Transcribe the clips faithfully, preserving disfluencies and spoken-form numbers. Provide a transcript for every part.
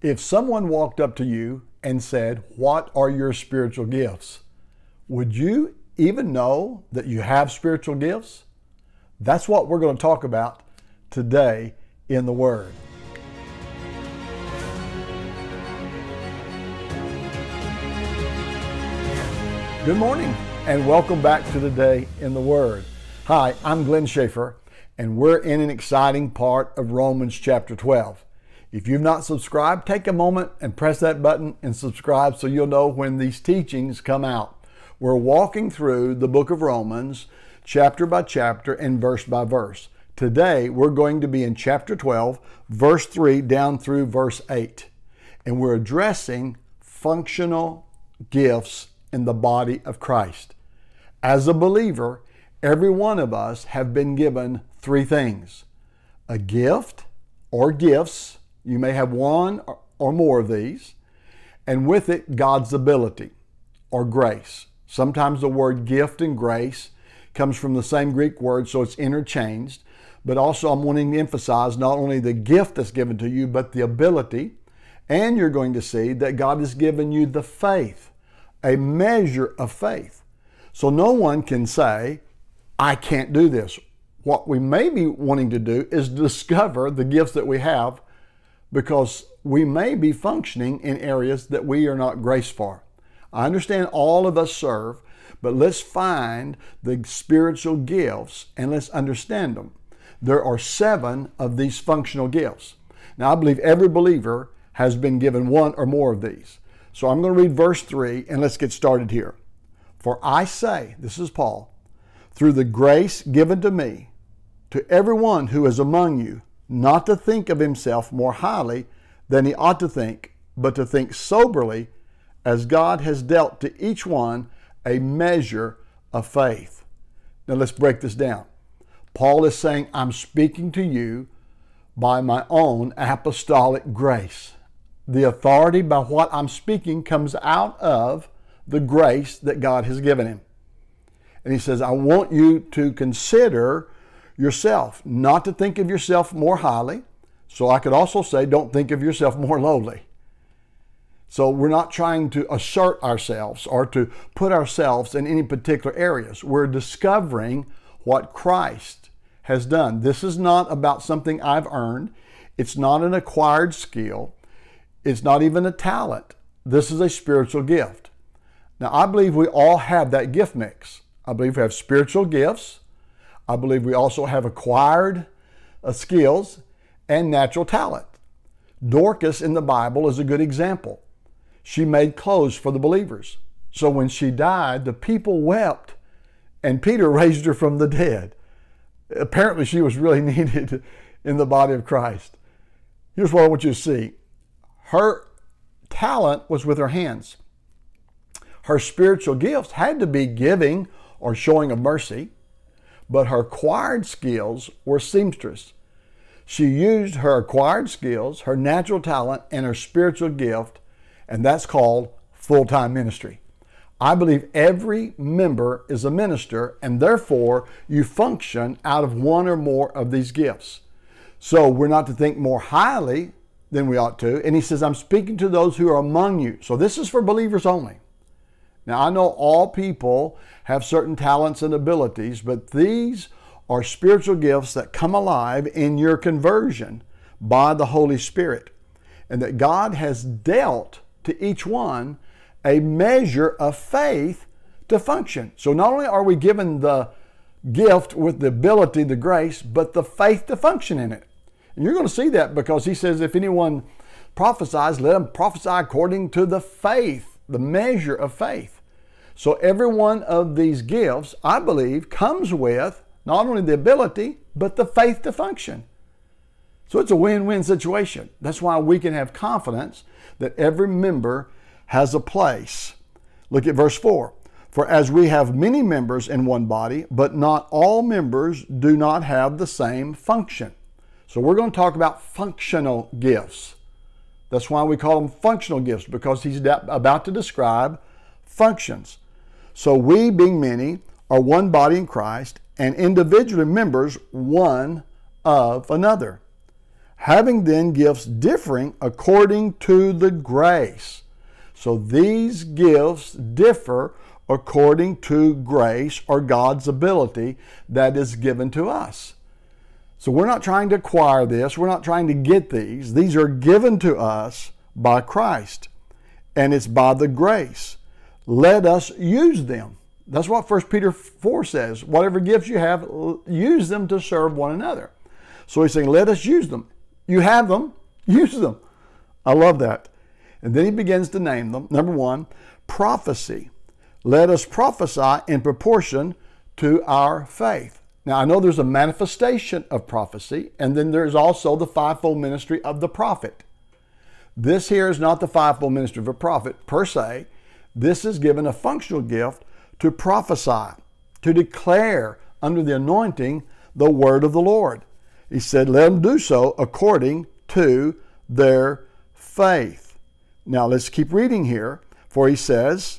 If someone walked up to you and said, "What are your spiritual gifts?" would you even know that you have spiritual gifts? That's what we're going to talk about today in the Word. Good morning and welcome back to Today in the Word. Hi, I'm Glenn Schaefer and we're in an exciting part of Romans chapter twelve. If you've not subscribed, take a moment and press that button and subscribe so you'll know when these teachings come out. We're walking through the book of Romans chapter by chapter and verse by verse. Today we're going to be in chapter twelve, verse three down through verse eight. And we're addressing functional gifts in the body of Christ. As a believer, every one of us have been given three things: a gift or gifts. You may have one or more of these, and with it, God's ability or grace. Sometimes the word gift and grace comes from the same Greek word, so it's interchanged. But also I'm wanting to emphasize not only the gift that's given to you, but the ability. And you're going to see that God has given you the faith, a measure of faith. So no one can say, "I can't do this." What we may be wanting to do is discover the gifts that we have, because we may be functioning in areas that we are not graced for. I understand all of us serve, but let's find the spiritual gifts and let's understand them. There are seven of these functional gifts. Now, I believe every believer has been given one or more of these. So I'm going to read verse three and let's get started here. "For I say," this is Paul, "through the grace given to me, to everyone who is among you, not to think of himself more highly than he ought to think, but to think soberly, as God has dealt to each one a measure of faith." Now let's break this down. Paul is saying, I'm speaking to you by my own apostolic grace. The authority by what I'm speaking comes out of the grace that God has given him. And he says, I want you to consider yourself, not to think of yourself more highly. So I could also say, don't think of yourself more lowly. So we're not trying to assert ourselves or to put ourselves in any particular areas. We're discovering what Christ has done. This is not about something I've earned. It's not an acquired skill. It's not even a talent. This is a spiritual gift. Now, I believe we all have that gift mix. I believe we have spiritual gifts. I believe we also have acquired uh, skills and natural talent. Dorcas in the Bible is a good example. She made clothes for the believers. So when she died, the people wept and Peter raised her from the dead. Apparently she was really needed in the body of Christ. Here's what I want you to see. Her talent was with her hands. Her spiritual gifts had to be giving or showing of mercy, but her acquired skills were seamstress. She used her acquired skills, her natural talent, and her spiritual gift, and that's called full-time ministry. I believe every member is a minister, and therefore you function out of one or more of these gifts. So we're not to think more highly than we ought to. And he says, I'm speaking to those who are among you. So this is for believers only. Now, I know all people have certain talents and abilities, but these are spiritual gifts that come alive in your conversion by the Holy Spirit, and that God has dealt to each one a measure of faith to function. So not only are we given the gift with the ability, the grace, but the faith to function in it. And you're going to see that because he says, if anyone prophesies, let him prophesy according to the faith, the measure of faith. So every one of these gifts, I believe, comes with not only the ability, but the faith to function. So it's a win-win situation. That's why we can have confidence that every member has a place. Look at verse four. For as we have many members in one body, but not all members do not have the same function. So we're going to talk about functional gifts. That's why we call them functional gifts, because he's about to describe functions. So we, being many, are one body in Christ, and individually members one of another. Having then gifts differing according to the grace. So these gifts differ according to grace or God's ability that is given to us. So we're not trying to acquire this. We're not trying to get these. These are given to us by Christ. And it's by the grace. Let us use them. That's what First Peter four says. Whatever gifts you have, use them to serve one another. So he's saying, let us use them. You have them, use them. I love that. And then he begins to name them. Number one, prophecy. Let us prophesy in proportion to our faith. Now, I know there's a manifestation of prophecy, and then there's also the fivefold ministry of the prophet. This here is not the fivefold ministry of a prophet per se. This is given a functional gift to prophesy, to declare under the anointing the word of the Lord. He said, let them do so according to their faith. Now, let's keep reading here, for he says,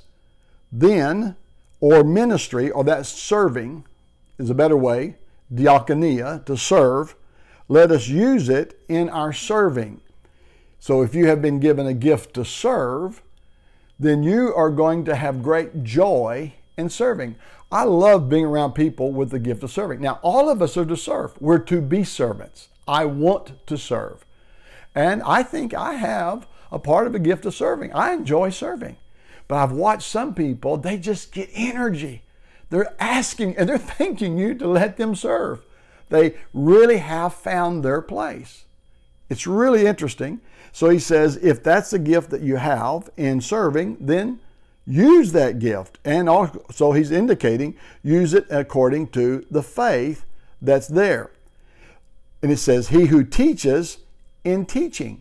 then, or ministry, or that serving, is a better way, diakonia, to serve, let us use it in our serving. So if you have been given a gift to serve, then you are going to have great joy in serving. I love being around people with the gift of serving. Now, all of us are to serve. We're to be servants. I want to serve. And I think I have a part of a gift of serving. I enjoy serving. But I've watched some people, they just get energy. They're asking and they're thanking you to let them serve. They really have found their place. It's really interesting. So he says, if that's the gift that you have in serving, then use that gift. And also he's indicating, use it according to the faith that's there. And it says, he who teaches in teaching.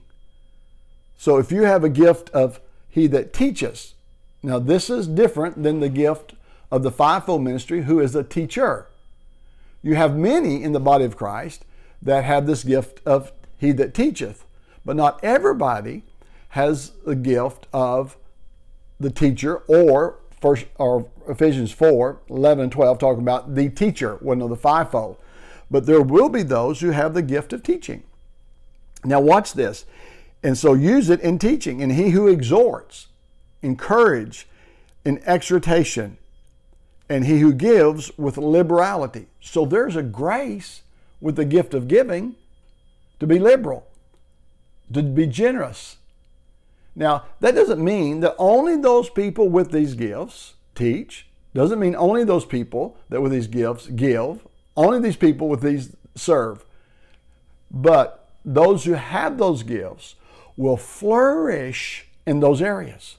So if you have a gift of he that teaches, now this is different than the gift of the fivefold ministry who is a teacher. You have many in the body of Christ that have this gift of he that teacheth, but not everybody has the gift of the teacher, or first or Ephesians four, eleven and twelve talking about the teacher, one of the fivefold. But there will be those who have the gift of teaching. Now watch this. And so use it in teaching. And he who exhorts, encourage, in exhortation, and he who gives with liberality. So there's a grace with the gift of giving to be liberal, to be generous. Now, that doesn't mean that only those people with these gifts teach. Doesn't mean only those people that with these gifts give. Only these people with these serve. But those who have those gifts will flourish in those areas.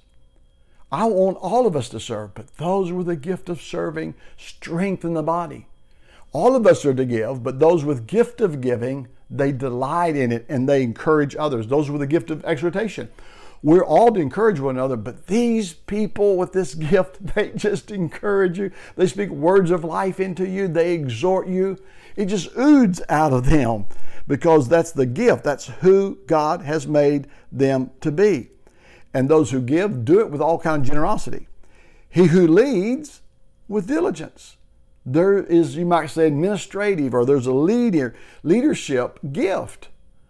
I want all of us to serve, but those with the gift of serving strengthen the body. All of us are to give, but those with gift of giving, they delight in it and they encourage others. Those with the gift of exhortation. We're all to encourage one another, but these people with this gift, they just encourage you. They speak words of life into you. They exhort you. It just oozes out of them because that's the gift. That's who God has made them to be. And those who give, do it with all kind of generosity. He who leads with diligence. There is, you might say, administrative, or there's a leader, leadership gift.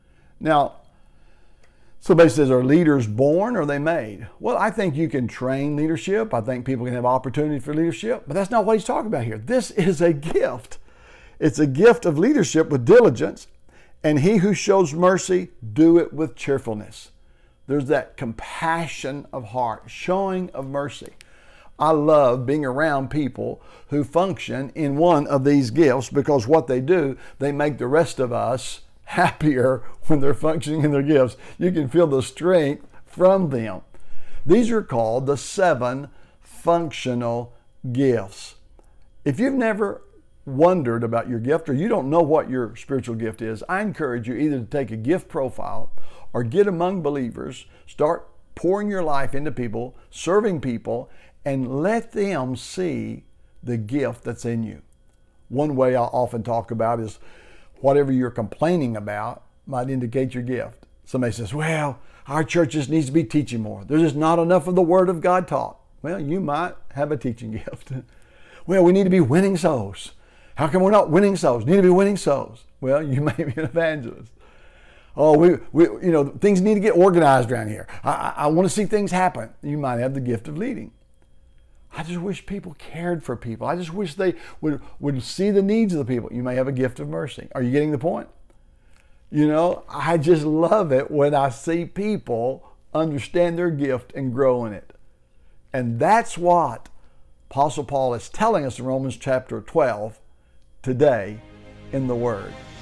Now, somebody says, are leaders born or are they made? Well, I think you can train leadership. I think people can have opportunity for leadership, but that's not what he's talking about here. This is a gift. It's a gift of leadership with diligence, and he who shows mercy, do it with cheerfulness. There's that compassion of heart, showing of mercy. I love being around people who function in one of these gifts because what they do, they make the rest of us happier when they're functioning in their gifts. You can feel the strength from them. These are called the seven functional gifts. If you've never wondered about your gift or you don't know what your spiritual gift is, I encourage you either to take a gift profile or get among believers, start pouring your life into people, serving people, and let them see the gift that's in you. One way I often talk about is whatever you're complaining about might indicate your gift. Somebody says, well, our church just needs to be teaching more. There's just not enough of the Word of God taught. Well, you might have a teaching gift. Well, we need to be winning souls. How come we're not winning souls? We need to be winning souls. Well, you may be an evangelist. Oh, we, we you know, things need to get organized around here. I, I, I want to see things happen. You might have the gift of leading. I just wish people cared for people. I just wish they would, would see the needs of the people. You may have a gift of mercy. Are you getting the point? You know, I just love it when I see people understand their gift and grow in it. And that's what Apostle Paul is telling us in Romans chapter twelve today in the Word.